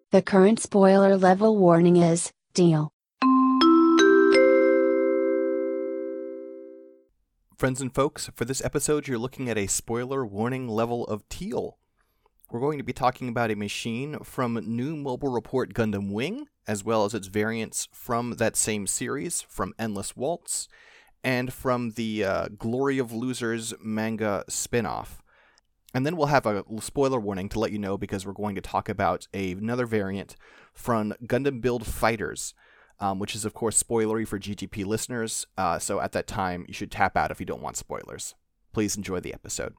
The current spoiler level warning is, Deal. Friends and folks, for this episode you're looking at a spoiler warning level of teal. We're going to be talking about a machine from New Mobile Report Gundam Wing, as well as its variants from that same series, from Endless Waltz, and from the Glory of Losers manga spin-off. And then we'll have a spoiler warning to let you know because we're going to talk about another variant from Gundam Build Fighters, which is, of course, spoilery for GGP listeners, so at that time you should tap out if you don't want spoilers. Please enjoy the episode.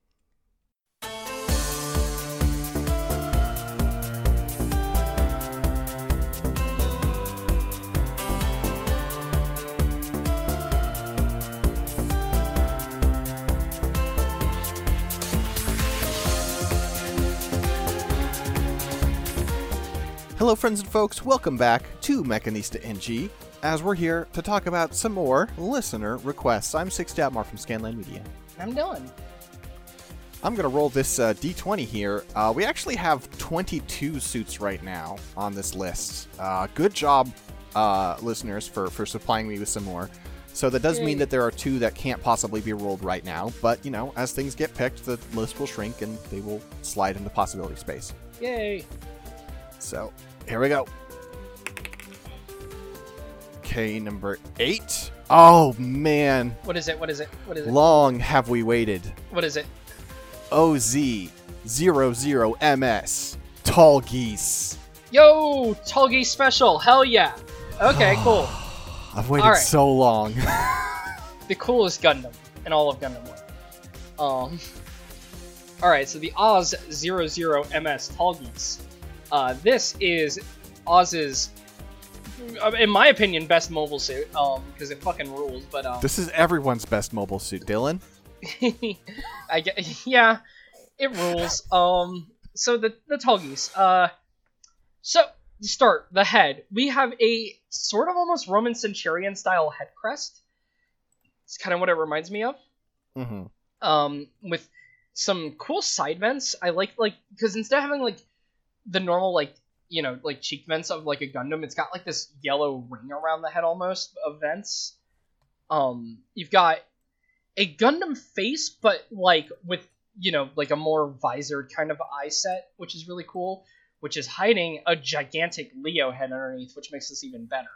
Hello friends and folks, welcome back to Mechanista NG, as we're here to talk about some more listener requests. I'm Six Dabmar from Scanline Media. I'm Dylan. I'm going to roll this D20 here. We actually have 22 suits right now on this list. Good job, listeners, for supplying me with some more. So that does mean that there are two that can't possibly be rolled right now, but, you know, as things get picked, the list will shrink and they will slide into possibility space. Yay. So, here we go. Okay, number 8. Oh, man. What is it? What is it? What is it? Long have we waited. What is it? OZ00MS. Tall Geese. Yo, Tall Geese special. Hell yeah. Okay, cool. I've waited so long. The coolest Gundam in all of Gundam War. Alright, so the OZ00MS Tall Geese. This is Oz's, in my opinion, best mobile suit, because it fucking rules, but, This is everyone's best mobile suit, Dylan. Yeah, it rules. So the Tall Geese, so, to start, the head. We have a sort of almost Roman Centurion-style head crest. It's kind of what it reminds me of. Mm-hmm. With some cool side vents. I like, because instead of having, like, the normal, like, you know, like, cheek vents of, like, a Gundam, it's got, like, this yellow ring around the head, almost, of vents. You've got a Gundam face, but, like, with, you know, like, a more visored kind of eye set, which is really cool, which is hiding a gigantic Leo head underneath, which makes this even better.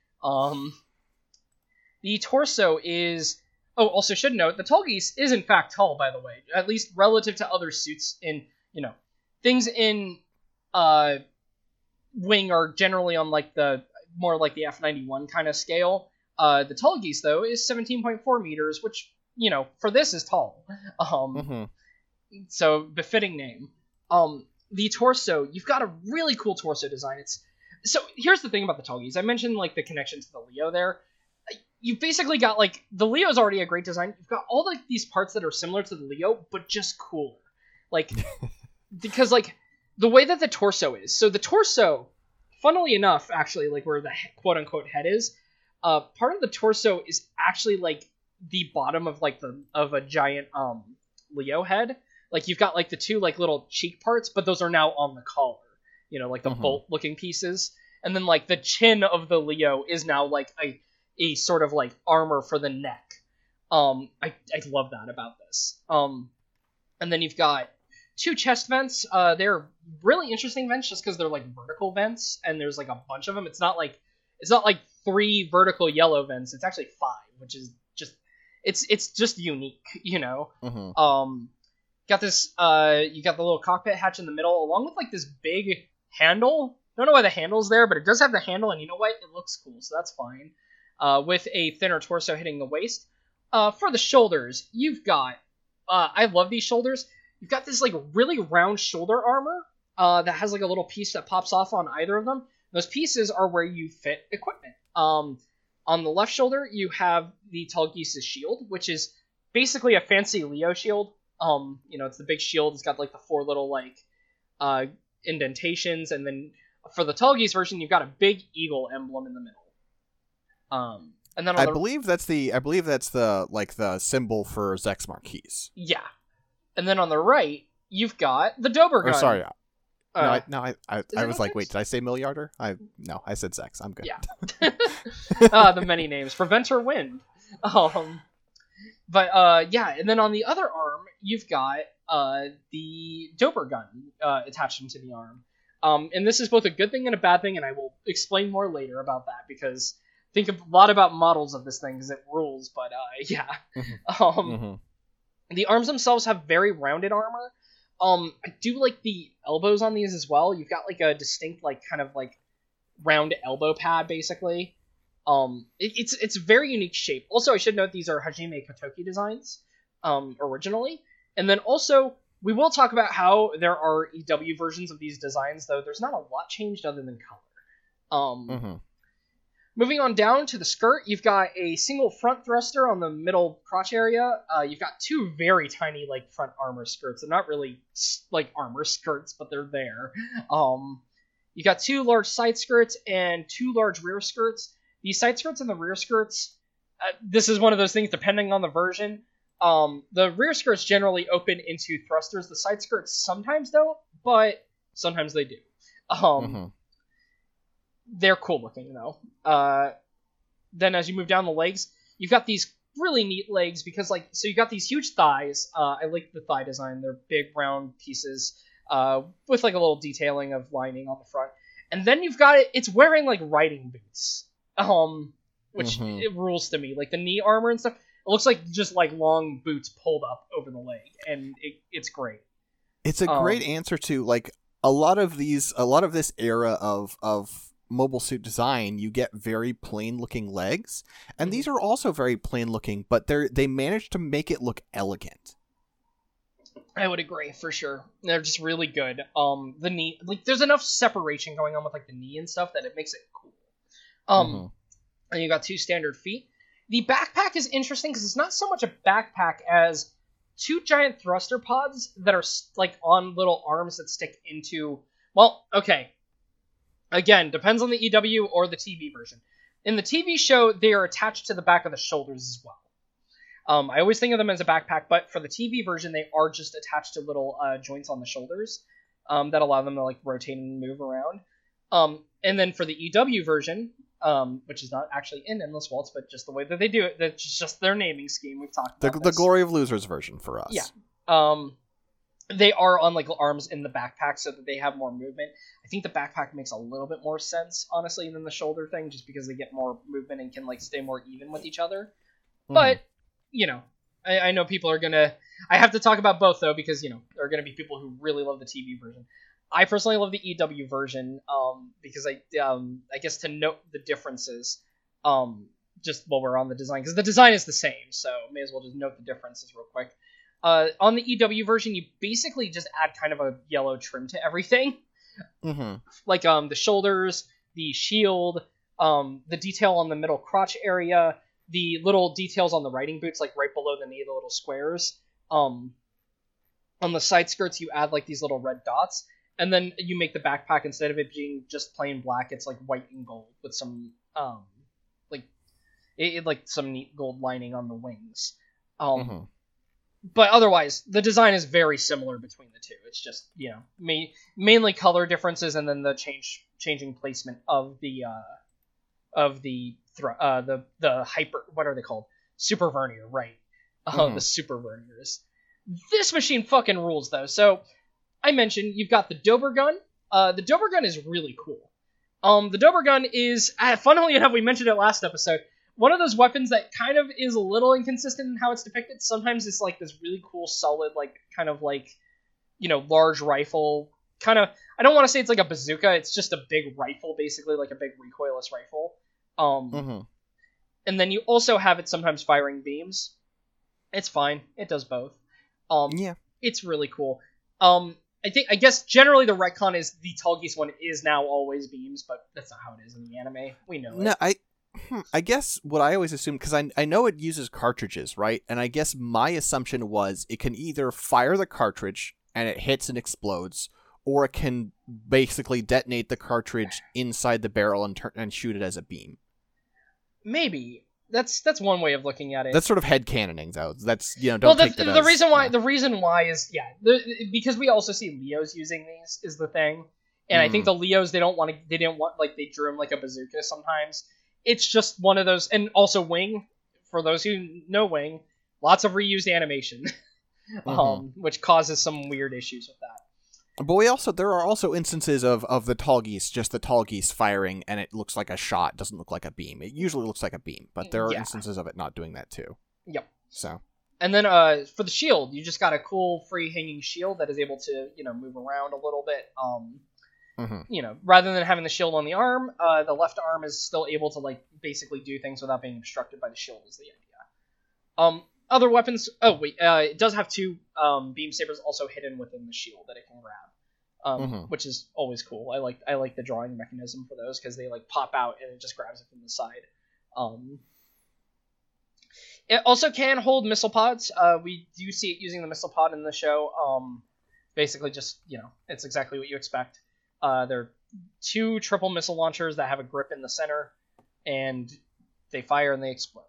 The torso is... Oh, also should note, the Tall Geese is, in fact, tall, by the way, at least relative to other suits in, you know, things in... Wing are generally on, like, the more like the F91 kind of scale. The Tall Geese, though, is 17.4 meters, which, you know, for this is tall. So, befitting name. The torso, you've got a really cool torso design. So, here's the thing about the Tall Geese. I mentioned, like, the connection to the Leo there. You've basically got, like, the Leo's already a great design. You've got all, like, these parts that are similar to the Leo, but just cooler. Like, because, like, the way that the torso is. So the torso, funnily enough, actually, like where the quote-unquote head is, part of the torso is actually like the bottom of like of a giant Leo head. Like you've got like the two like little cheek parts, but those are now on the collar. You know, like the bolt-looking pieces. And then like the chin of the Leo is now like a sort of like armor for the neck. I love that about this. And then you've got two chest vents. They're really interesting vents just because they're like vertical vents, and there's like a bunch of them. It's not like 3 vertical yellow vents. It's actually 5, which is just it's just unique, you know. Got this. You got the little cockpit hatch in the middle, along with like this big handle. Don't know why the handle's there, but it does have the handle, and you know what? It looks cool, so that's fine. With a thinner torso hitting the waist. For the shoulders, you've got. I love these shoulders. You've got this like really round shoulder armor that has like a little piece that pops off on either of them. Those pieces are where you fit equipment. On the left shoulder, you have the Tall Geese's shield, which is basically a fancy Leo shield. You know, it's the big shield. It's got like the 4 little like indentations, and then for the Tall Geese version, you've got a big eagle emblem in the middle. And then I believe that's the like the symbol for Zex Marquise. Yeah. And then on the right, you've got the Dober gun. Oh, sorry. I was like, wait, did I say Milliarder? I said Sex. I'm good. Yeah. The many names. Preventer Wind. Yeah, and then on the other arm, you've got the Dober gun attached into the arm. And this is both a good thing and a bad thing, and I will explain more later about that, because think a lot about models of this thing, because it rules, but yeah. The arms themselves have very rounded armor. I do like the elbows on these as well. You've got like a distinct, like, kind of like round elbow pad, basically. It's a very unique shape. Also, I should note these are Hajime Kotoki designs, originally. And then also, we will talk about how there are EW versions of these designs, though there's not a lot changed other than color. Moving on down to the skirt, you've got a single front thruster on the middle crotch area. You've got two very tiny, like, front armor skirts. They're not really, like, armor skirts, but they're there. You've got two large side skirts and two large rear skirts. The side skirts and the rear skirts, this is one of those things depending on the version. The rear skirts generally open into thrusters. The side skirts sometimes don't, but sometimes they do. They're cool looking, though. Then as you move down the legs, you've got these really neat legs, because, like, so you've got these huge thighs. I like the thigh design. They're big, round pieces with, like, a little detailing of lining on the front. And then you've got it's wearing, like, riding boots, which it rules to me. Like, the knee armor and stuff, it looks like just, like, long boots pulled up over the leg, and it's great. It's a great answer to, like, a lot of this era of mobile suit design. You get very plain looking legs, and these are also very plain looking, but they managed to make it look elegant. I would agree, for sure. They're just really good. The knee, like, there's enough separation going on with, like, the knee and stuff that it makes it cool. And you got two standard feet. The backpack is interesting because it's not so much a backpack as two giant thruster pods that are, like, on little arms that stick into... Well, okay. Again, depends on the EW or the TV version. In the TV show, they are attached to the back of the shoulders as well. I always think of them as a backpack, but for the TV version, they are just attached to little joints on the shoulders that allow them to, like, rotate and move around. And then for the EW version, which is not actually in Endless Waltz, but just the way that they do it, that's just their naming scheme. We've talked about the Glory of Losers version for us. Yeah. They are on, like, arms in the backpack so that they have more movement. I think the backpack makes a little bit more sense, honestly, than the shoulder thing, just because they get more movement and can, like, stay more even with each other. But, you know, I know people are gonna... I have to talk about both, though, because, you know, there are gonna be people who really love the TV version. I personally love the EW version, because I guess to note the differences, just while we're on the design, because the design is the same, so may as well just note the differences real quick. On the EW version, you basically just add kind of a yellow trim to everything. Like, the shoulders, the shield, the detail on the middle crotch area, the little details on the riding boots, like right below the knee, the little squares. On the side skirts, you add, like, these little red dots, and then you make the backpack, instead of it being just plain black, it's, like, white and gold with some, like some neat gold lining on the wings. But otherwise, the design is very similar between the two. It's just, you know, mainly color differences, and then the changing placement of the hyper, what are they called? Super vernier, right? The super verniers. This machine fucking rules, though. So I mentioned you've got the Dober gun. The Dober gun is really cool. The Dober gun is, funnily enough, we mentioned it last episode, one of those weapons that kind of is a little inconsistent in how it's depicted. Sometimes it's, like, this really cool, solid, like, kind of, like, you know, large rifle. Kind of, I don't want to say it's like a bazooka. It's just a big rifle, basically, like a big recoilless rifle. And then you also have it sometimes firing beams. It's fine. It does both. Yeah. It's really cool. I guess generally the retcon is the Tallgeese one is now always beams, but that's not how it is in the anime. We know it. No, I guess what I always assume, because I know it uses cartridges, right? And I guess my assumption was it can either fire the cartridge and it hits and explodes, or it can basically detonate the cartridge inside the barrel and shoot it as a beam. Maybe. That's one way of looking at it. That's sort of headcanoning, though. That's, don't well, take that the as, reason why is because we also see Leos using these is the thing, and I think the Leos they didn't want like they drew him like a bazooka sometimes. It's just one of those, and also Wing, for those who know Wing, lots of reused animation, which causes some weird issues with that. But there are also instances of the tall geese, just the tall geese firing, and it looks like a shot, doesn't look like a beam. It usually looks like a beam, but there are instances of it not doing that too. Yep. So. And then for the shield, you just got a cool free hanging shield that is able to, move around a little bit. Rather than having the shield on the arm, the left arm is still able to like basically do things without being obstructed by the shield is the idea. Other weapons. Oh wait, it does have two beam sabers also hidden within the shield that it can grab, which is always cool. I like the drawing mechanism for those because they like pop out and it just grabs it from the side. It also can hold missile pods. We do see it using the missile pod in the show. Basically, just it's exactly what you expect. They're two triple missile launchers that have a grip in the center, and they fire and they explode.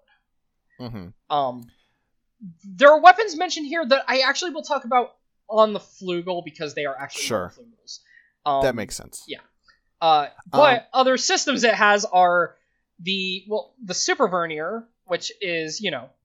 There are weapons mentioned here that I actually will talk about on the Flugel because they are actually Flugels. That makes sense. Yeah. But other systems it has are the Super Vernier, which is,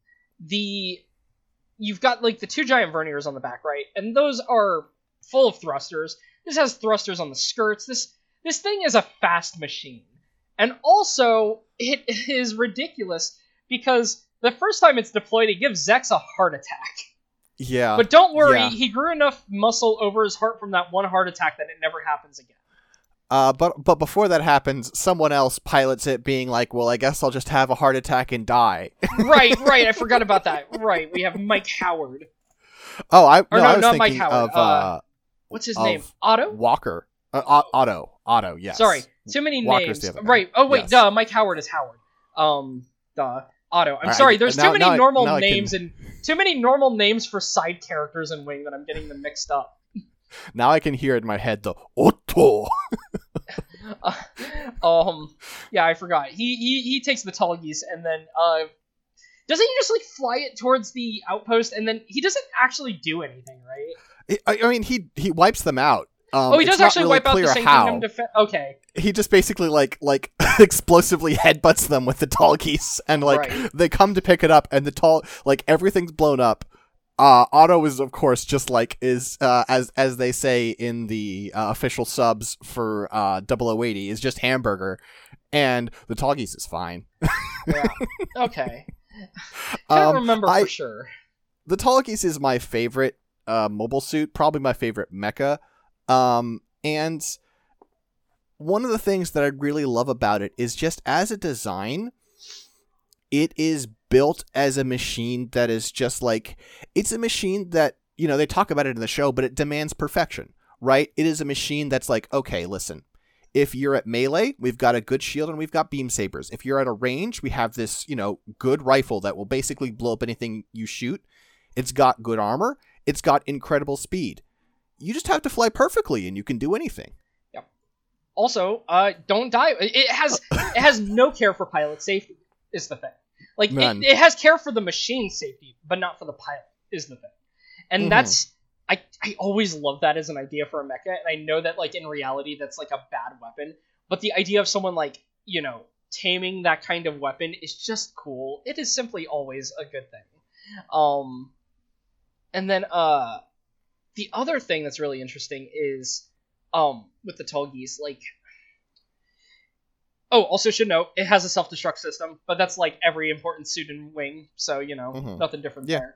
you've got like the two giant verniers on the back, right? And those are full of thrusters. This has thrusters on the skirts. This thing is a fast machine. And also, it is ridiculous because the first time it's deployed, it gives Zex a heart attack. Yeah. But don't worry, he grew enough muscle over his heart from that one heart attack that it never happens again. But before that happens, someone else pilots it being like, well, I guess I'll just have a heart attack and die. Right, I forgot about that. Right, we have Mike Howard. Oh, I was not thinking Mike Howard. of... what's his name? Otto? Walker. Otto, yes. Sorry, too many Walker's names. The other guy. Right, oh wait, yes. Duh, Mike Howard is Howard. Otto. I'm sorry, there's too many normal names and too many normal names for side characters in Wing that I'm getting them mixed up. Now I can hear in my head the Otto. Yeah, I forgot. He takes the tall geese and then doesn't he just like fly it towards the outpost and then he doesn't actually do anything, right? I mean, he wipes them out. He does actually wipe out the Sand Kingdom defense. Okay. He just basically like explosively headbutts them with the tall geese, and they come to pick it up, and the tall everything's blown up. Otto is of course just as they say in the official subs for 0080 is just hamburger, and the tall geese is fine. Yeah. Okay. Can't remember for sure. The tall geese is my favorite mobile suit, probably my favorite mecha. And one of the things that I really love about it is just as a design, it is built as a machine that is just it's a machine that, they talk about it in the show, but it demands perfection, right? It is a machine that's okay, listen, if you're at melee, we've got a good shield and we've got beam sabers. If you're at a range, we have this, good rifle that will basically blow up anything you shoot. It's got good armor. It's got incredible speed. You just have to fly perfectly, and you can do anything. Yep. Also, don't die. It has no care for pilot safety. Is the thing. It has care for the machine safety, but not for the pilot. Is the thing. And that's I always love that as an idea for a mecha, and I know that in reality that's a bad weapon. But the idea of someone taming that kind of weapon is just cool. It is simply always a good thing. And then the other thing that's really interesting is, with the tall geese, also should note, it has a self-destruct system, but that's every important suit in Wing, so, nothing different there.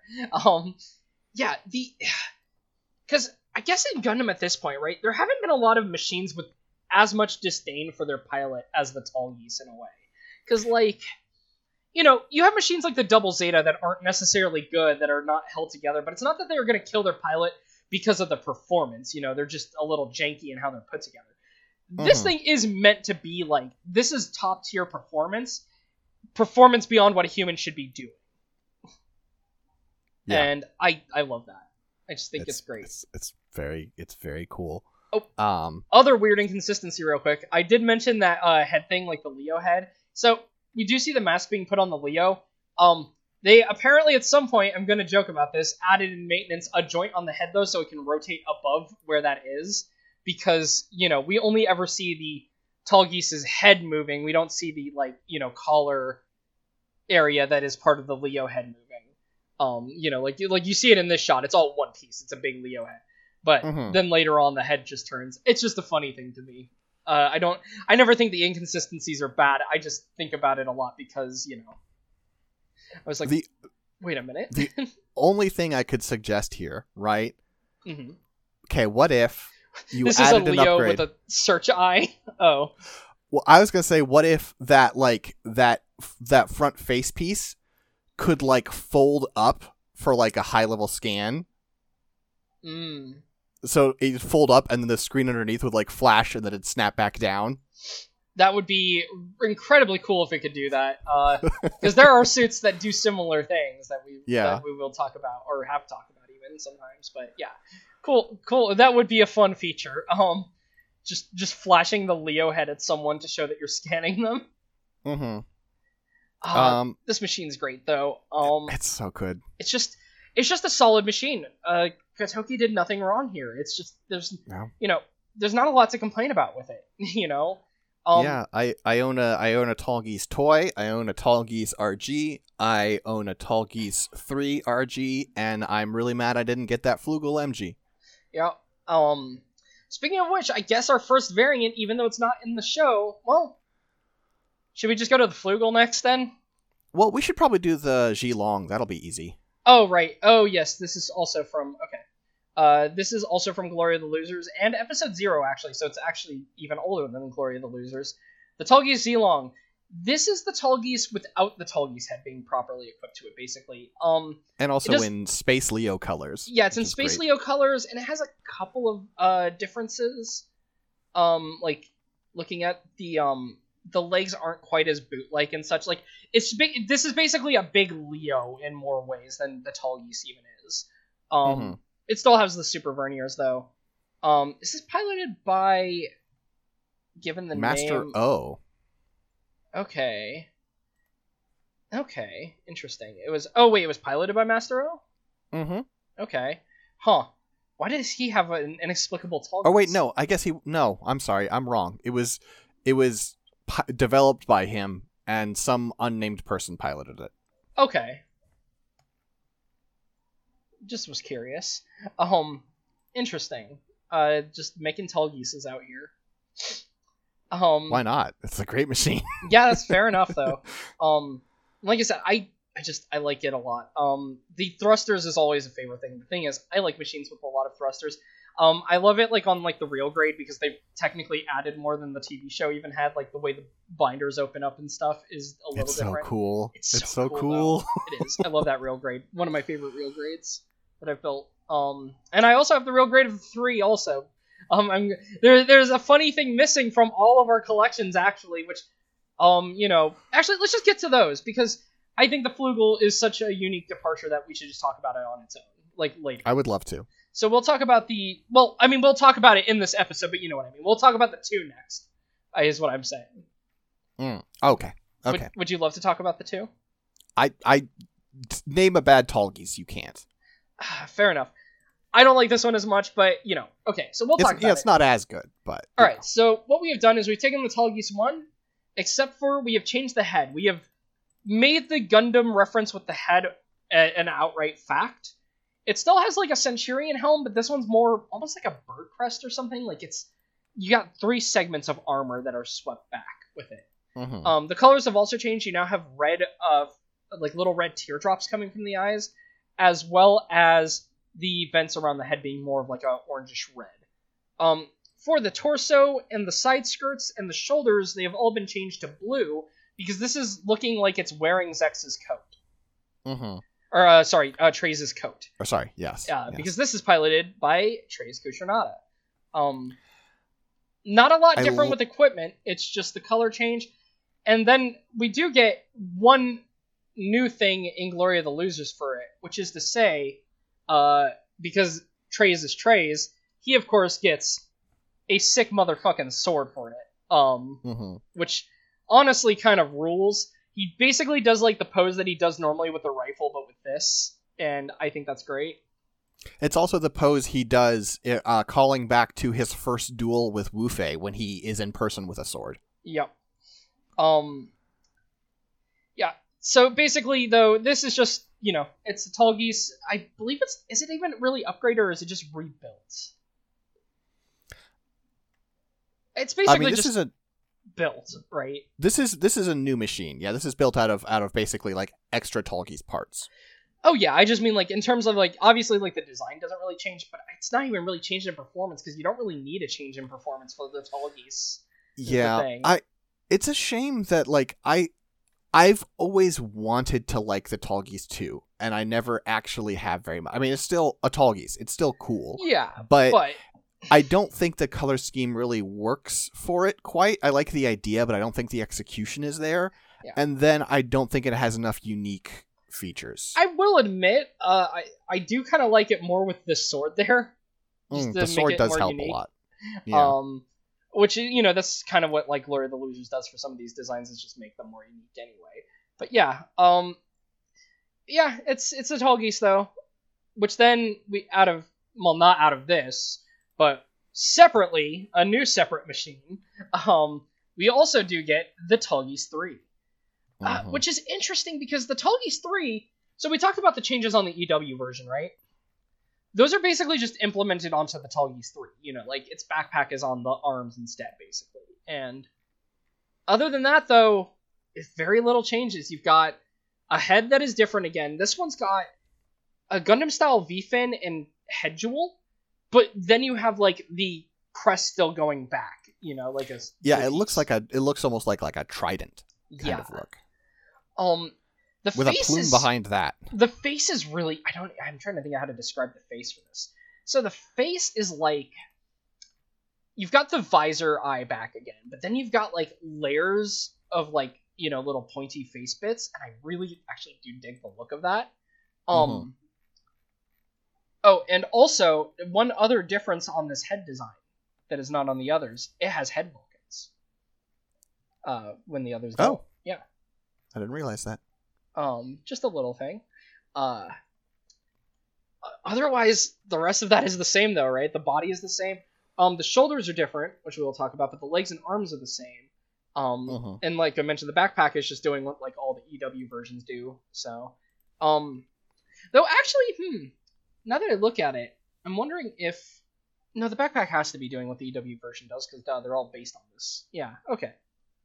Because I guess in Gundam at this point, right, there haven't been a lot of machines with as much disdain for their pilot as the tall geese in a way. Because, you have machines like the Double Zeta that aren't necessarily good, that are not held together, but it's not that they're going to kill their pilot because of the performance, they're just a little janky in how they're put together. This thing is meant to be this is top tier performance beyond what a human should be doing. Yeah. And I love that. I just think it's great. It's very cool. Other weird inconsistency real quick. I did mention that head thing, the Leo head. So we do see the mask being put on the Leo. They apparently at some point, I'm gonna joke about this, added in maintenance a joint on the head though, so it can rotate above where that is, because we only ever see the Tallgeese's head moving. We don't see the collar area that is part of the Leo head moving. Like you see it in this shot. It's all one piece. It's a big Leo head, but then later on the head just turns. It's just a funny thing to me. I never think the inconsistencies are bad. I just think about it a lot because I was like, wait a minute. The only thing I could suggest here, right? Mm-hmm. Okay, what if you this added is a an Leo upgrade? with a search eye. Oh. Well, I was gonna say, what if that front face piece could fold up for a high level scan? So it'd fold up, and then the screen underneath would flash, and then it'd snap back down. That would be incredibly cool if it could do that. Because there are suits that do similar things that we will talk about, or have talked about even sometimes. But yeah, cool. That would be a fun feature. Just flashing the Leo head at someone to show that you're scanning them. Mm-hmm. This machine's great though. It's so good. It's just a solid machine. Kotoki did nothing wrong here. It's just there's not a lot to complain about with it. I own a Tallgeese toy. I own a Tallgeese RG. I own a Tallgeese 3 RG, and I'm really mad I didn't get that Flugel MG. Yeah. Speaking of which, I guess our first variant, even though it's not in the show, well, should we just go to the Flugel next then? Well, we should probably do the Zhilong. That'll be easy. Oh, right. Oh, yes. This is also from... Okay. This is also from Glory of the Losers, and episode 0, actually, so it's actually even older than Glory of the Losers. The Tallgeese Zhilong. This is the Tallgeese without the Tallgeese head being properly equipped to it, basically. And also in Space Leo colors. Yeah, it's in Space Leo colors, and it has a couple of differences. Looking at the legs aren't quite as boot-like and such. It's big. This is basically a big Leo in more ways than the Tallgeese even is. It still has the super verniers though. Is this piloted by? Given the Master name... O. Okay. Interesting. It was piloted by Master O? Mm-hmm. Okay. Huh. Why does he have an inexplicable Tallgeese? Oh wait, no. I guess no. I'm sorry. I'm wrong. It was developed by him, and some unnamed person piloted it. Okay. Just was curious. Interesting. Just making Tallgeeses out here. Why not? It's a great machine. Yeah, that's fair enough though. Like I said, I like it a lot. The thrusters is always a favorite thing. The thing is, I like machines with a lot of thrusters. I love it on the real grade because they've technically added more than the TV show even had. The way the binders open up and stuff is a little different. It's so cool. It's so cool. It is. I love that real grade. One of my favorite real grades that I've built. And I also have the real grade of 3 also. There's a funny thing missing from all of our collections actually, which actually let's just get to those because I think the Flugel is such a unique departure that we should just talk about it on its own, later. I would love to. So we'll talk about we'll talk about it in this episode, but you know what I mean. We'll talk about the 2 next, is what I'm saying. Okay. Would you love to talk about the 2? I name a bad Tallgeese. You can't. Fair enough. I don't like this one as much, but, okay, so we'll talk about it. Yeah, it's not as good, but... Alright, so what we have done is we've taken the Tallgeese 1, except for we have changed the head. We have made the Gundam reference with the head an outright fact. It still has, a Centurion helm, but this one's more almost like a bird crest or something. You got 3 segments of armor that are swept back with it. Mm-hmm. The colors have also changed. You now have red, little red teardrops coming from the eyes, as well as the vents around the head being more of a orangish red. For the torso and the side skirts and the shoulders, they have all been changed to blue because this is looking like it's wearing Zex's coat. Mm-hmm. Or, Treize's coat. Oh, sorry, yes. Because this is piloted by Treize Khushrenada. Not a lot different with equipment, it's just the color change. And then we do get one new thing in Glory of the Losers for it, which is to say... because Treize is Treize, he of course gets a sick motherfucking sword for it. Which honestly kind of rules. he basically does like the pose that he does normally with the rifle, but with this, and I think that's great. It's also the pose he does, calling back to his first duel with Wu Fei when he is in person with a sword. Yep. Yeah. So basically, though, this is just, it's a Tallgeese. I believe is it even really upgraded or is it just rebuilt? It's basically this is built, right? This is a new machine. Yeah, this is built out of basically like extra Tallgeese parts. Oh yeah, I just mean like in terms of like obviously like the design doesn't really change, but it's not even really changed in performance because you don't really need a change in performance for the Tallgeese. Yeah, it's a shame that like I've always wanted to like the Tallgeese too, and I never actually have very much. I mean, it's still a Tallgeese. It's still cool. Yeah, but I don't think the color scheme really works for it quite. I like the idea, but I don't think the execution is there. Yeah. And then I don't think it has enough unique features. I will admit, I do kind of like it more with the sword there. The sword does help unique. A lot. Yeah. Which, that's kind of what like Glory of the Losers does for some of these designs, is just make them more unique anyway. But yeah, it's a Tallgeese though, which then not out of this, but separately, a new separate machine. We also do get the Tallgeese 3. Which is interesting because the Tallgeese 3... So we talked about the changes on the EW version, right? Those are basically just implemented onto the Tallgeese 3. Like its backpack is on the arms instead, basically. And other than that, though, it's very little changes. You've got a head that is different again. This one's got a Gundam-style V-fin and head jewel, but then you have like the crest still going back. Like a... Yeah, it looks almost like a trident kind of look. With a plume behind that. The face is really... I'm trying to think of how to describe the face for this. So the face is like... You've got the visor eye back again, but then you've got like layers of like, little pointy face bits, and I really actually do dig the look of that. Oh, and also, one other difference on this head design that is not on the others, it has head Vulcans. When the others don't. Oh. Yeah. I didn't realize that. Just a little thing. Otherwise, the rest of that is the same, though, right? The body is the same. The shoulders are different, which we will talk about, but the legs and arms are the same. And like I mentioned, the backpack is just doing what like all the EW versions do. So, though actually, now that I look at it, I'm wondering if the backpack has to be doing what the EW version does because they're all based on this. Yeah. Okay.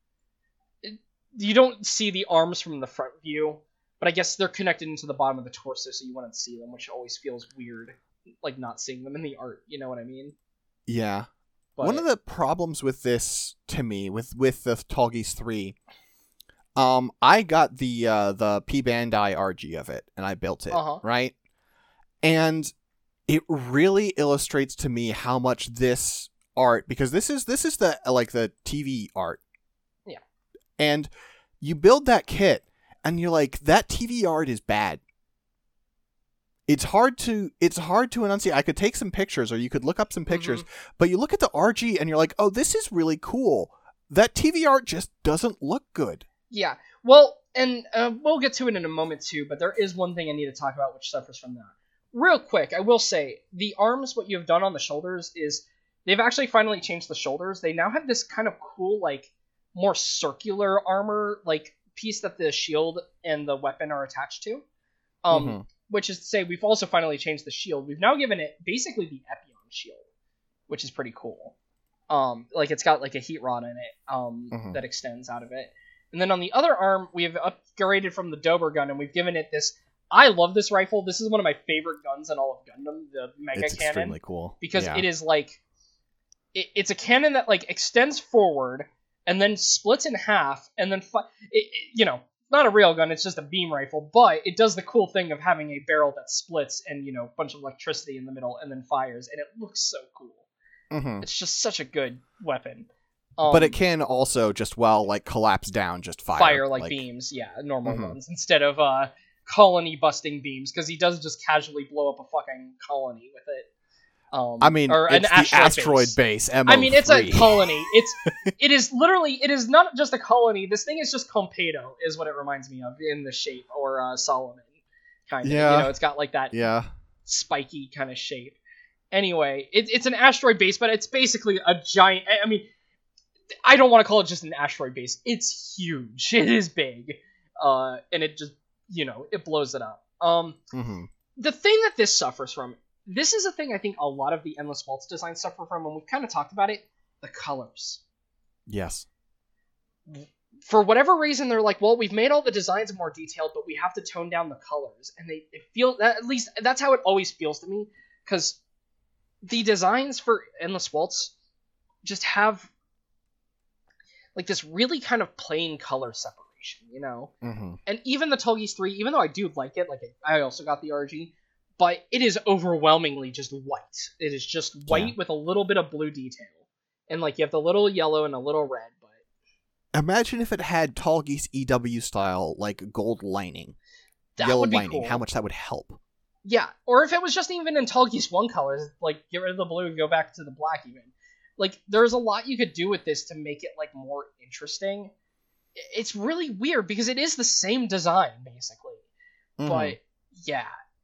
You don't see the arms from the front view, but I guess they're connected into the bottom of the torso, so you wouldn't see them, which always feels weird, like not seeing them in the art. You know what I mean? Yeah. But one of the problems with this, to me, with the Tallgeese 3, I got the P Bandai RG of it, and I built it, right? And it really illustrates to me how much this art, because this is the like the TV art. And you build that kit, and you're like, that TV art is bad. It's hard to enunciate. I could take some pictures, or you could look up some pictures, but you look at the RG, and you're like, oh, this is really cool. That TV art just doesn't look good. Yeah. Well, and we'll get to it in a moment, too, but there is one thing I need to talk about which suffers from that. Real quick, I will say, the arms, what you've done on the shoulders is, they've actually finally changed the shoulders. They now have this kind of cool, like, more circular armor like piece that the shield and the weapon are attached to, which is to say we've also finally changed the shield. We've now given it basically the Epion shield, which is pretty cool. Like it's got like a heat rod in it that extends out of it, and then on the other arm we have upgraded from the Dober gun and we've given it this. I love this rifle. This is one of my favorite guns in all of Gundam, the Mega Cannon. It's extremely cool because it is like it's a cannon that like extends forward and then splits in half, and then, not a rail gun, it's just a beam rifle, but it does the cool thing of having a barrel that splits and, a bunch of electricity in the middle and then fires, and it looks so cool. It's just such a good weapon. But it can also just, collapse down, just fire. Fire like beams, normal ones, instead of colony-busting beams, because he does just casually blow up a fucking colony with it. I mean, or it's an asteroid base. I mean, it's a colony. It is literally, it is not just a colony. This thing is just Compedo, is what it reminds me of in the shape, or Solomon, kind of. Yeah. You know, it's got like that Yeah. spiky kind of shape. Anyway, it's an asteroid base, but it's basically a giant. I mean, I don't want to call it just an asteroid base. It's huge. It is big, and it just, you know, it blows it up. The thing that this suffers from, this is a thing I think a lot of the Endless Waltz designs suffer from, and we've kind of talked about it, the colors. Yes. For whatever reason, they're like, well, we've made all the designs more detailed, but we have to tone down the colors. And it feels, at least that's how it always feels to me, because the designs for Endless Waltz just have like this really kind of plain color separation, you know? And even the Tallgeese 3, even though I do like it, like I also got the RG, but it is overwhelmingly just white. It is just white with a little bit of blue detail. And like you have the little yellow and a little red, but imagine if it had Tallgeese EW style, like gold lining. That yellow would be lining, cool. how much that would help. Yeah, or if it was just even in Tallgeese 1 colors, like get rid of the blue and go back to the black even. Like, there's a lot you could do with this to make it, like, more interesting. It's really weird, because it is the same design, basically. But, yeah.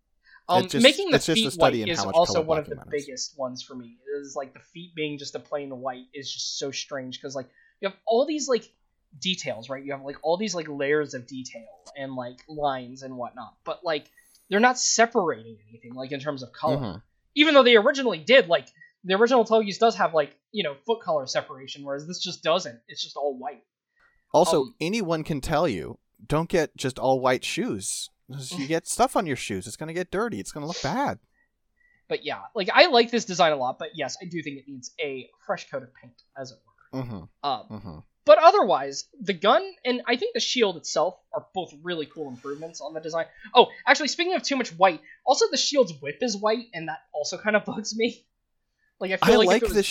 Making the feet white is also one of the biggest ones for me. It is, like, the feet being just a plain white is just so strange, because, like, you have all these, like, details, right? You have, like, all these, like, layers of detail and, like, lines and whatnot. But, like, they're not separating anything, like, in terms of color. Even though they originally did, like, the original Tallgeese does have, like, you know, foot color separation, whereas this just doesn't. It's just all white. Also, anyone can tell you, don't get just all white shoes. You get stuff on your shoes, it's going to get dirty. It's going to look bad. But yeah, like, I like this design a lot, but yes, I do think it needs a fresh coat of paint, as it were. But otherwise, the gun and I think the shield itself are both really cool improvements on the design. Oh, actually, speaking of too much white, also the shield's whip is white, and that also kind of bugs me. Like, I feel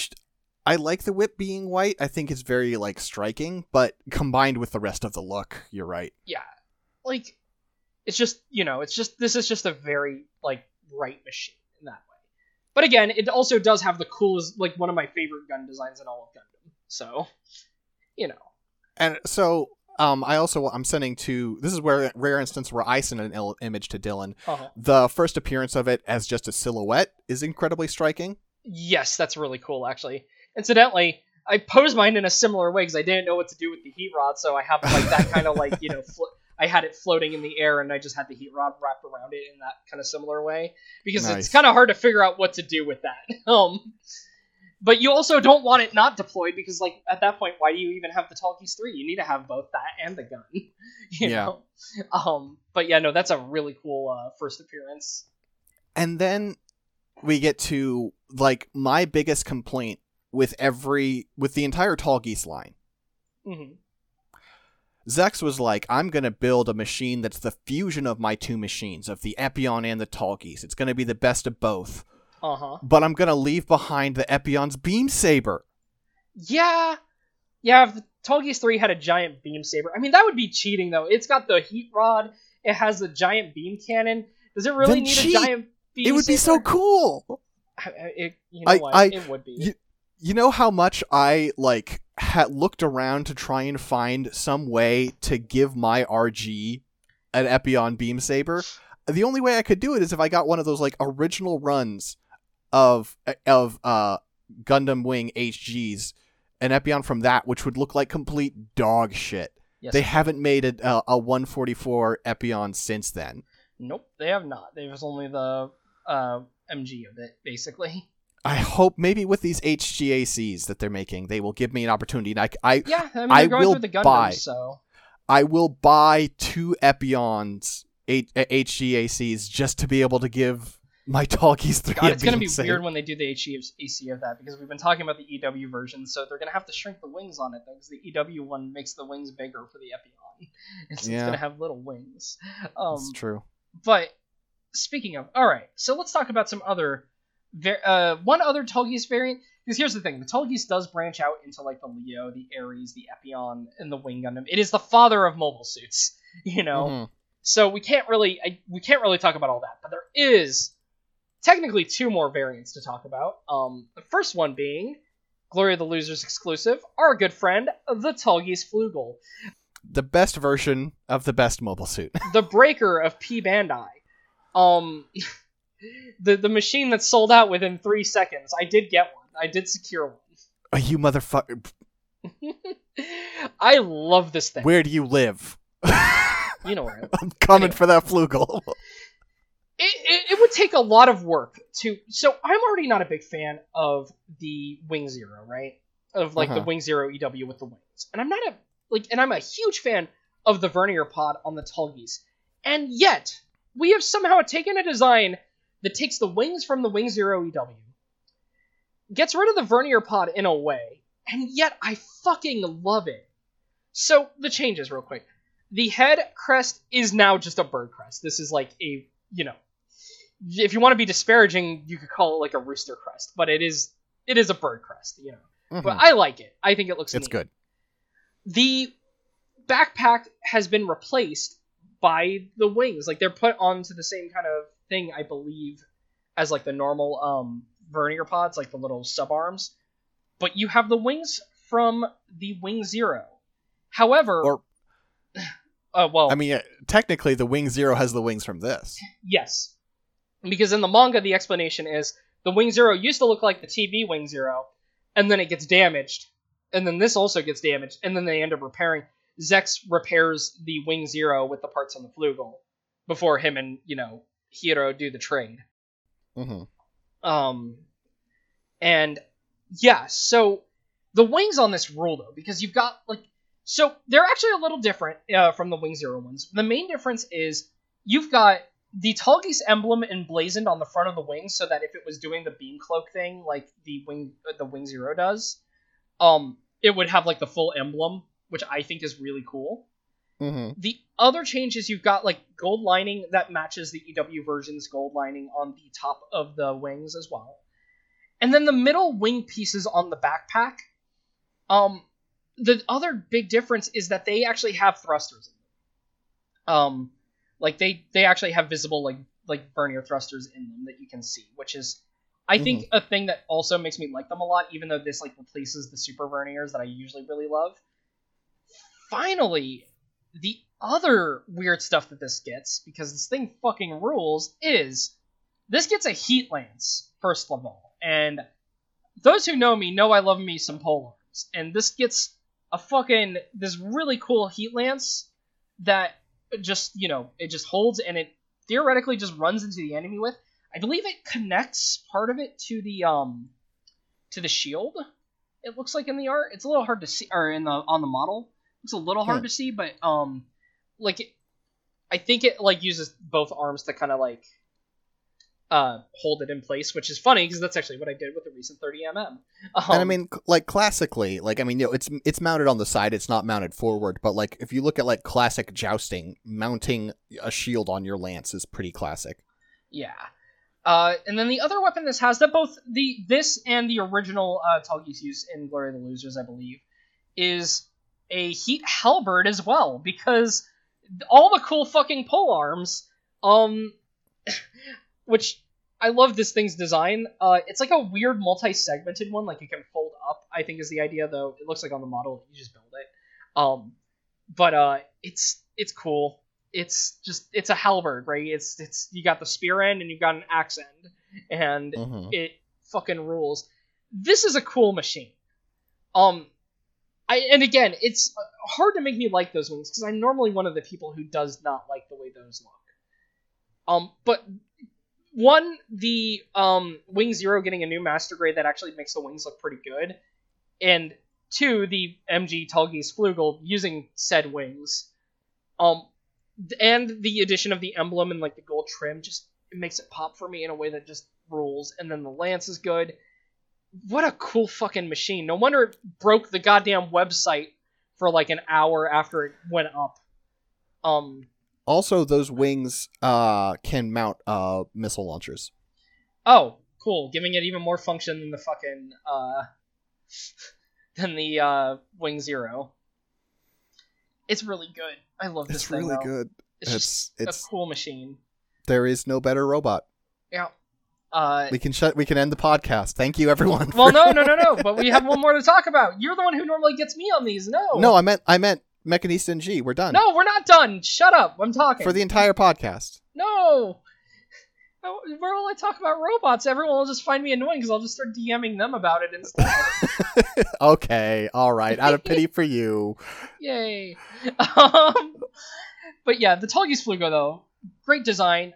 I like the whip being white. I think it's very, like, striking, but combined with the rest of the look, you're right. Yeah. Like, it's just, you know, this is just a very, like, bright machine in that way. But again, it also does have the coolest, like, one of my favorite gun designs in all of Gundam. So, you know. And so, I'm sending to, this is where rare instance where I send an image to Dylan. The first appearance of it as just a silhouette is incredibly striking. Yes, that's really cool, actually. Incidentally, I posed mine in a similar way because I didn't know what to do with the heat rod, so I have like that kind of like, you know, I had it floating in the air and I just had the heat rod wrapped around it in that kind of similar way because it's kind of hard to figure out what to do with that. But you also don't want it not deployed because, like, at that point, why do you even have the Tallgeese 3? You need to have both that and the gun, you know? But yeah, no, that's a really cool first appearance. And then we get to, like, my biggest complaint with the entire Tallgeese line. Zex was like, I'm going to build a machine that's the fusion of my two machines, of the Epyon and the Tallgeese. It's going to be the best of both. But I'm going to leave behind the Epyon's beam saber. Yeah, if the Tallgeese 3 had a giant beam saber, I mean, that would be cheating, though. It's got the heat rod. It has the giant beam cannon. Does it really need a giant beam saber? It would be so cool. It would be. You know how much I, like, had looked around to try and find some way to give my RG an Epyon beam saber? The only way I could do it is if I got one of those, like, original runs of Gundam Wing HGs, an Epyon from that, which would look like complete dog shit. Yes, they haven't made a 144 Epyon since then. Nope, they have not. There's only the MG of it, basically. I hope maybe with these HGACs that they're making, they will give me an opportunity. I will buy. So I will buy 2 Epyons HGACs just to be able to give my Tallgeese 3. God, it's going to be weird when they do the HGAC of that because we've been talking about the EW version, so they're going to have to shrink the wings on it though, because the EW one makes the wings bigger for the Epyon. It's going to have little wings. That's true. But speaking of, all right, so let's talk about some other. One other Tallgeese variant, because here's the thing, the Tallgeese does branch out into like the Leo, the Ares, the Epyon, and the Wing Gundam. It is the father of mobile suits, you know? So we can't really talk about all that, but there is technically 2 more variants to talk about. The first one being Glory of the Losers exclusive, our good friend, the Tallgeese Flugel. The best version of the best mobile suit. The breaker of P. Bandai. The machine that sold out within 3 seconds. I did get one. I did secure one. Oh, you motherfucker. I love this thing. Where do you live? You know where I live. I'm coming for that Flugel. It would take a lot of work to... So, I'm already not a big fan of the Wing Zero, right? Of, like, the Wing Zero EW with the wings. And I'm not a... Like, and I'm a huge fan of the vernier pod on the Tallgeese. And yet, we have somehow taken a design that takes the wings from the Wing Zero EW, gets rid of the vernier pod in a way, and yet I fucking love it. So, the changes real quick. The head crest is now just a bird crest. This is like a, you know, if you want to be disparaging, you could call it like a rooster crest, but it is a bird crest, you know. But I like it. I think it looks neat. It's good. The backpack has been replaced by the wings. Like, they're put onto the same kind of thing, I believe, as like the normal vernier pods, like the little sub-arms. But you have the wings from the Wing Zero. However... well... I mean, technically the Wing Zero has the wings from this. Yes. Because in the manga, the explanation is the Wing Zero used to look like the TV Wing Zero, and then it gets damaged. And then this also gets damaged, and then they end up repairing. Zex repairs the Wing Zero with the parts on the Flugel before him and, you know, Hiro do the trade. And yeah, so the wings on this rule though, because you've got like, so they're actually a little different from the Wing Zero ones. The main difference is you've got the Tallgeese emblem emblazoned on the front of the wings, so that if it was doing the beam cloak thing like the Wing Zero does, it would have like the full emblem, which I think is really cool. The other change is you've got like gold lining that matches the EW version's gold lining on the top of the wings as well. And then the middle wing pieces on the backpack. The other big difference is that they actually have thrusters in them. Like they actually have visible like vernier thrusters in them that you can see, which is I think a thing that also makes me like them a lot, even though this like replaces the super verniers that I usually really love. Finally, the other weird stuff that this gets, because this thing fucking rules, is this gets a heat lance, first of all. And those who know me know I love me some polearms. And this gets this really cool heat lance that just, you know, it just holds and it theoretically just runs into the enemy with. I believe it connects part of it to the shield. It looks like in the art. It's a little hard to see, or on the model. It's a little hard to see, but I think it like uses both arms to kind of like hold it in place, which is funny because that's actually what I did with the recent 30mm. And I mean, like classically, like I mean, you know, it's mounted on the side, it's not mounted forward, but like if you look at like classic jousting, mounting a shield on your lance is pretty classic. Yeah. And then the other weapon this has that both this and the original Tallgeese use in Glory of the Losers, I believe, is a heat halberd as well, because all the cool fucking polearms, which I love this thing's design. It's like a weird multi-segmented one, like you can fold up, I think is the idea, though it looks like on the model you just build it. But it's cool. It's a halberd, right? It's you got the spear end and you've got an axe end, and it fucking rules. This is a cool machine. And again, it's hard to make me like those wings because I'm normally one of the people who does not like the way those look. But one, the Wing Zero getting a new master grade that actually makes the wings look pretty good, and two, the MG Tallgeese Flugel using said wings. And the addition of the emblem and like the gold trim just it makes it pop for me in a way that just rules. And then the lance is good. What a cool fucking machine. No wonder it broke the goddamn website for like an hour after it went up. Also, those wings can mount missile launchers. Oh, cool. Giving it even more function than the fucking Wing Zero. It's really good. I love this thing. It's really good. It's a cool machine. There is no better robot. Yeah. We can end the podcast. Thank you, everyone. Well, no. But we have one more to talk about. You're the one who normally gets me on these. No, I meant Mechanista and G. We're done. No, we're not done. Shut up. I'm talking. For the entire podcast. No. Where will I talk about robots? Everyone will just find me annoying because I'll just start DMing them about it instead. Okay, all right. Out of pity for you. Yay. But yeah, the Tallgeese Flugo, though. Great design.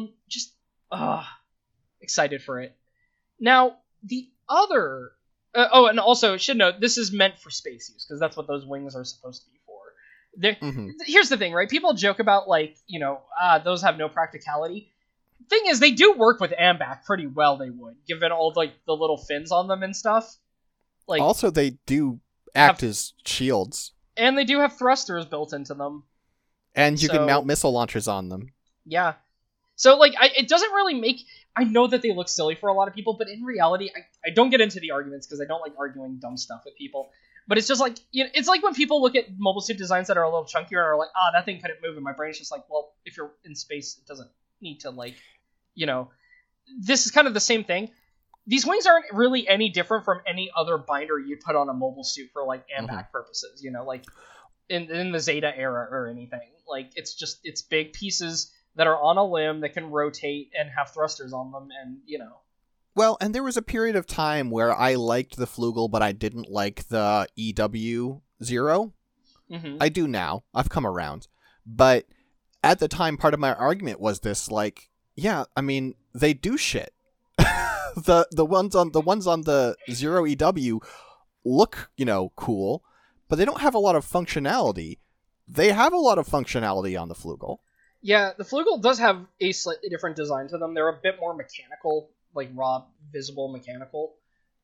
Excited for it. Now, the other... and also, should note, this is meant for space use, because that's what those wings are supposed to be for. Here's the thing, right? People joke about, like, those have no practicality. Thing is, they do work with Ambac pretty well, they would, given all, like, the little fins on them and stuff. Like, also, they do act as shields. And they do have thrusters built into them. And you can mount missile launchers on them. Yeah. So, like, it doesn't really make... I know that they look silly for a lot of people, but in reality, I don't get into the arguments because I don't like arguing dumb stuff with people. But it's just like, it's like when people look at mobile suit designs that are a little chunkier and are like, that thing couldn't move, and my brain's just like, well, if you're in space, it doesn't need to, like, this is kind of the same thing. These wings aren't really any different from any other binder you'd put on a mobile suit for, like, Ambac purposes, like, in the Zeta era or anything. Like, it's big pieces that are on a limb that can rotate and have thrusters on them, and, Well, and there was a period of time where I liked the Flugel, but I didn't like the EW0. Mm-hmm. I do now. I've come around. But at the time, part of my argument was this, like, yeah, I mean, they do shit. the ones on the 0EW look, cool, but they don't have a lot of functionality. They have a lot of functionality on the Flugel. Yeah, the Flugel does have a slightly different design to them. They're a bit more mechanical, like raw, visible mechanical.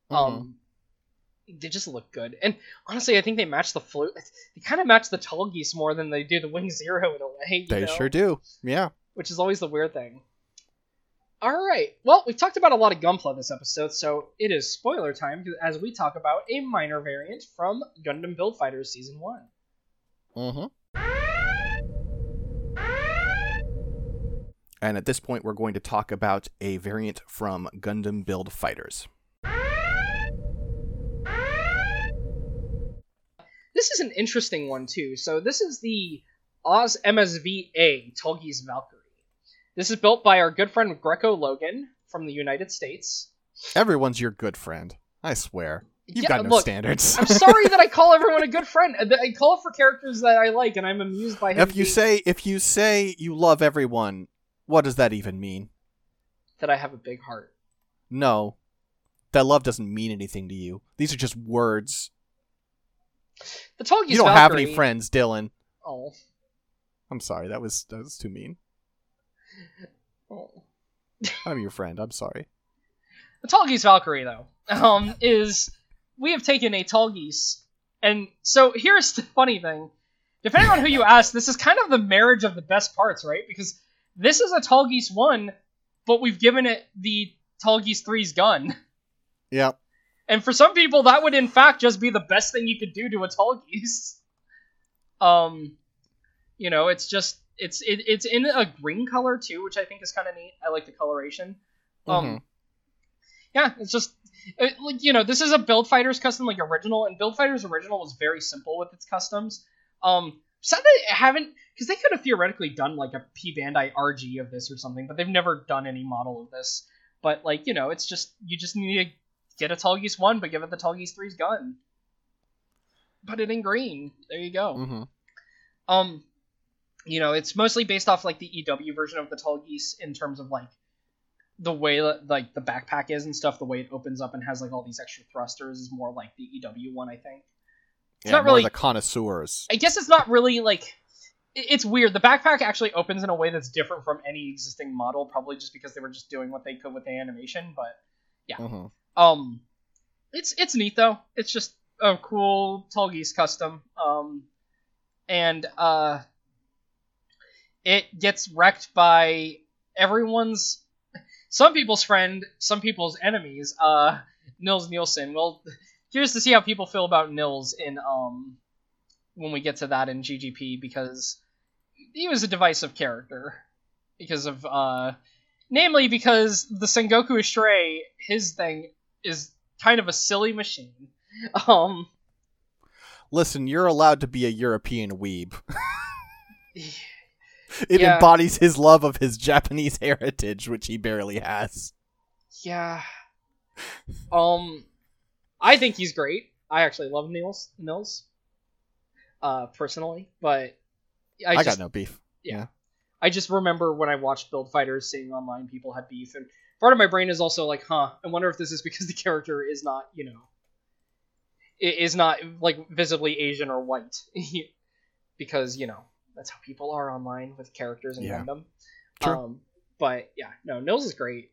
They just look good. And honestly, I think they match the They kind of match the Tallgeese more than they do the Wing Zero in a way. They sure do. Yeah. Which is always the weird thing. Alright, well, we've talked about a lot of Gunpla this episode, so it is spoiler time as we talk about a minor variant from Gundam Build Fighters Season 1. Mm-hmm. And at this point, we're going to talk about a variant from Gundam Build Fighters. This is an interesting one, too. So this is the Oz MSV-A Tallgeese Valkyrie. This is built by our good friend Greco Logan from the United States. Everyone's your good friend. I swear. You've got no standards. I'm sorry that I call everyone a good friend. I call it for characters that I like, and I'm amused by him. If you say you love everyone, what does that even mean? That I have a big heart. No. That love doesn't mean anything to you. These are just words. The Tallgeese You don't Valkyrie... have any friends, Dylan. Oh. I'm sorry, that was too mean. Oh. I'm your friend, I'm sorry. The Tallgeese Valkyrie, though, is... We have taken a Tallgeese, and so here's the funny thing. Depending on who you ask, this is kind of the marriage of the best parts, right? Because this is a Tallgeese 1, but we've given it the Tallgeese 3's gun. Yep. And for some people, that would in fact just be the best thing you could do to a Tallgeese. It's just it's in a green color too, which I think is kind of neat. I like the coloration. Yeah, it's just this is a Build Fighters custom like original, and Build Fighters original was very simple with its customs. Sad they haven't, because they could have theoretically done like a P Bandai RG of this or something, but they've never done any model of this. But it's just you just need to get a Tallgeese 1, but give it the Tallgeese 3's gun. Put it in green. There you go. It's mostly based off like the EW version of the Tallgeese in terms of like the way like the backpack is and stuff. The way it opens up and has like all these extra thrusters is more like the EW one, I think. It's not really the connoisseurs. I guess it's not really like it's weird. The backpack actually opens in a way that's different from any existing model, probably just because they were just doing what they could with the animation. But yeah, it's neat though. It's just a cool Tallgeese custom. And it gets wrecked by some people's friend, some people's enemies. Nils Nielsen. Well, curious to see how people feel about Nils in when we get to that in GGP, because he was a divisive character because of Namely because the Sengoku Stray, his thing, is kind of a silly machine. Listen, you're allowed to be a European weeb. It embodies his love of his Japanese heritage, which he barely has. Yeah. I think he's great. I actually love Nils, personally, but I got no beef. Yeah. I just remember when I watched Build Fighters, seeing online people had beef, and part of my brain is also like, I wonder if this is because the character is not, is not, like, visibly Asian or white. Because, that's how people are online with characters in Gundam. True. But, yeah, no, Nils is great.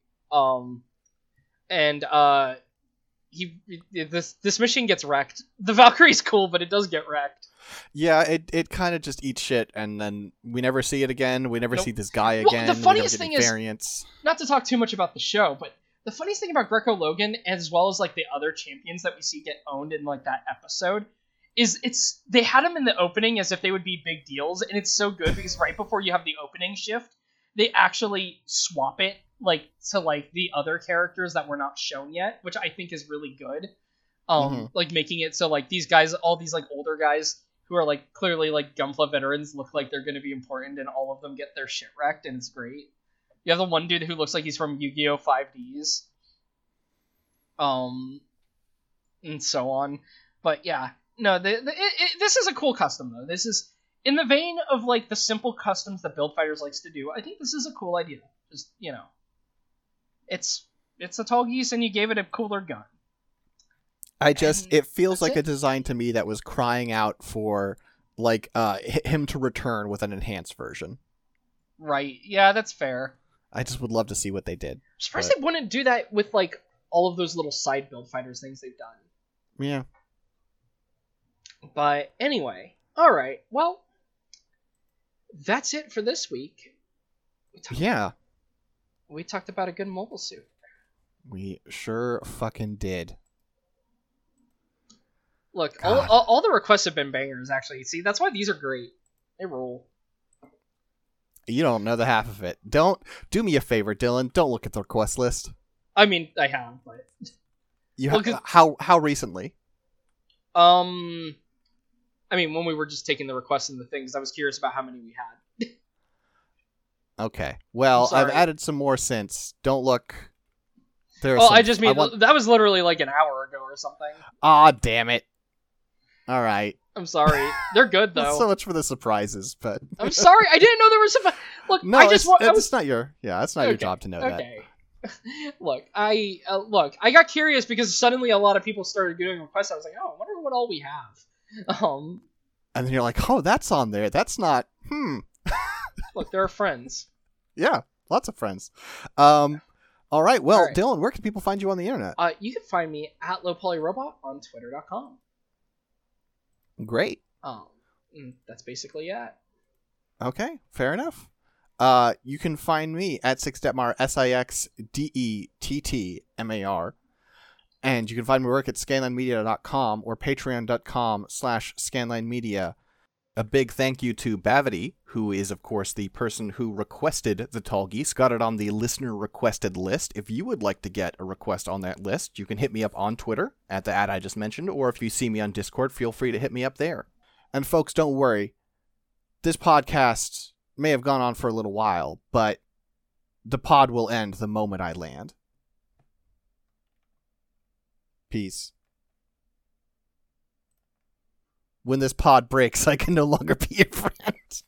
This mission gets wrecked. The Valkyrie's cool, but it does get wrecked. Yeah, it kind of just eats shit, and then we never see it again. We never see this guy again. The funniest thing variants. Is, not to talk too much about the show, but the funniest thing about Greco Logan, as well as like the other champions that we see get owned in like that episode, is they had them in the opening as if they would be big deals, and it's so good because right before you have the opening shift, they actually swap it like to like the other characters that were not shown yet, which I think is really good. Like making it so like these guys, all these like older guys who are like clearly like Gunpla veterans, look like they're going to be important, and all of them get their shit wrecked, and it's great. You have the one dude who looks like he's from Yu-Gi-Oh! 5Ds. And so on. But yeah, no, this is a cool custom though. This is in the vein of like the simple customs that Build Fighters likes to do. I think this is a cool idea. Just, it's a Tallgeese and you gave it a cooler gun. It feels like a design to me that was crying out for like him to return with an enhanced version. Right. Yeah, that's fair. I just would love to see what they did. I'm surprised they wouldn't do that with like all of those little side Build Fighters things they've done. Yeah. But anyway, all right. Well, that's it for this week. We talked about a good mobile suit. We sure fucking did. Look, all the requests have been bangers, actually. See, that's why these are great. They roll. You don't know the half of it. Don't do me a favor, Dylan. Don't look at the request list. I mean, I have, but you have how recently? I mean, when we were just taking the requests and the things, I was curious about how many we had. Okay. Well, I've added some more since. Don't look. I just mean that was literally like an hour ago or something. Aw, damn it. All right. I'm sorry. They're good though. So much for the surprises, but I'm sorry. I didn't know there was some. Look, no, it's not your. Yeah, it's not your job to know that. Okay. Look, I got curious because suddenly a lot of people started doing requests. I was like, oh, I wonder what all we have. And then you're like, oh, that's on there. That's not. Look, there are friends. Yeah, lots of friends. All right. Well, all right. Dylan, where can people find you on the internet? You can find me at lowpolyrobot on twitter.com. Great. That's basically it. Okay, fair enough. You can find me at Sixdettmar, SIXDETTMAR. And you can find my work at scanlinemedia.com or patreon.com/scanlinemedia. A big thank you to Bavity, who is, of course, the person who requested the Tallgeese, got it on the listener-requested list. If you would like to get a request on that list, you can hit me up on Twitter, at the @ I just mentioned, or if you see me on Discord, feel free to hit me up there. And folks, don't worry. This podcast may have gone on for a little while, but the pod will end the moment I land. Peace. When this pod breaks, I can no longer be your friend.